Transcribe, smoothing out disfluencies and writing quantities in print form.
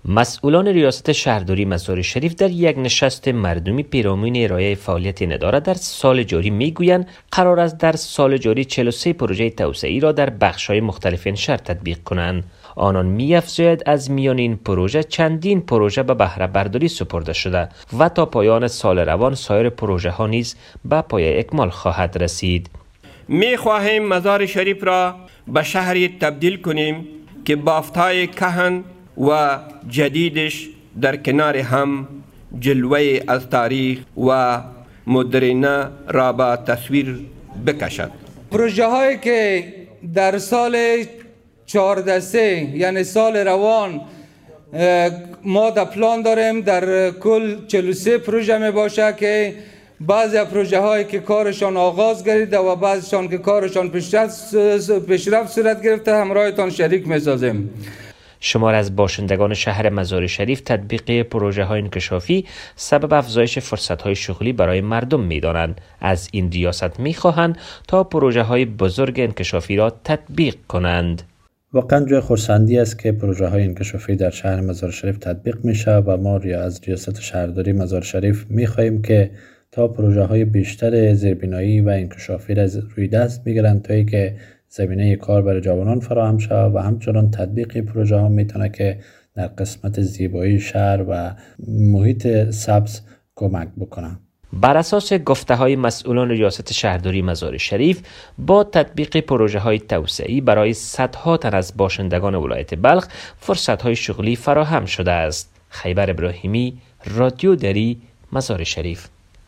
مسئولان ریاست شهرداری مزار شریف در یک نشست مردمی پیرامون ارائه فعالیت این اداره در سال جاری میگویند قرار است در سال جاری 43 پروژه توسعه‌ای را در بخش‌های مختلف این شهر تطبیق کنند. آنان می‌افزاید از میان این پروژه چندین پروژه به بهره برداری سپرده شده و تا پایان سال روان سایر پروژه ها نیز به پایه اکمال خواهد رسید. می‌خواهیم مزار شریف را به شهری تبدیل کنیم که بافت‌های کهن و جدیدش در کنار هم جلوه از تاریخ و مدرنه را به تصویر بکشد. پروژه هایی که در سال 14 یعنی سال روان ما در پلان داریم در کل 43 پروژه می باشه که بعضی پروژه هایی که کارشان آغاز گردیده و بعضیشان که کارشان پیشرفت صورت گرفته همراهتان شریک می سازیم. شمار از باشندگان شهر مزار شریف تطبیق پروژه های انکشافی سبب افزایش فرصت های شغلی برای مردم می دانند. از این ریاست می خواهند تا پروژه های بزرگ انکشافی را تطبیق کنند. واقعا جای خرسندی است که پروژه های انکشافی در شهر مزار شریف تطبیق میشه و ما از ریاست شهرداری مزار شریف می خواهیم که تا پروژه های بیشتر زیربنایی و انکشافی را روی دست بگیرند تا اینکه زمینه کار برای جوانان فراهم شود و همچنان تطبیق پروژه ها میتونه که در قسمت زیبایی شهر و محیط سبز کمک بکنه. بر اساس گفته های مسئولان ریاست شهرداری مزار شریف با تطبیق پروژه های توسعه‌ای برای صدها تن از باشندگان ولایت بلخ فرصت های شغلی فراهم شده است. خیبر ابراهیمی، رادیو دری، مزار شریف.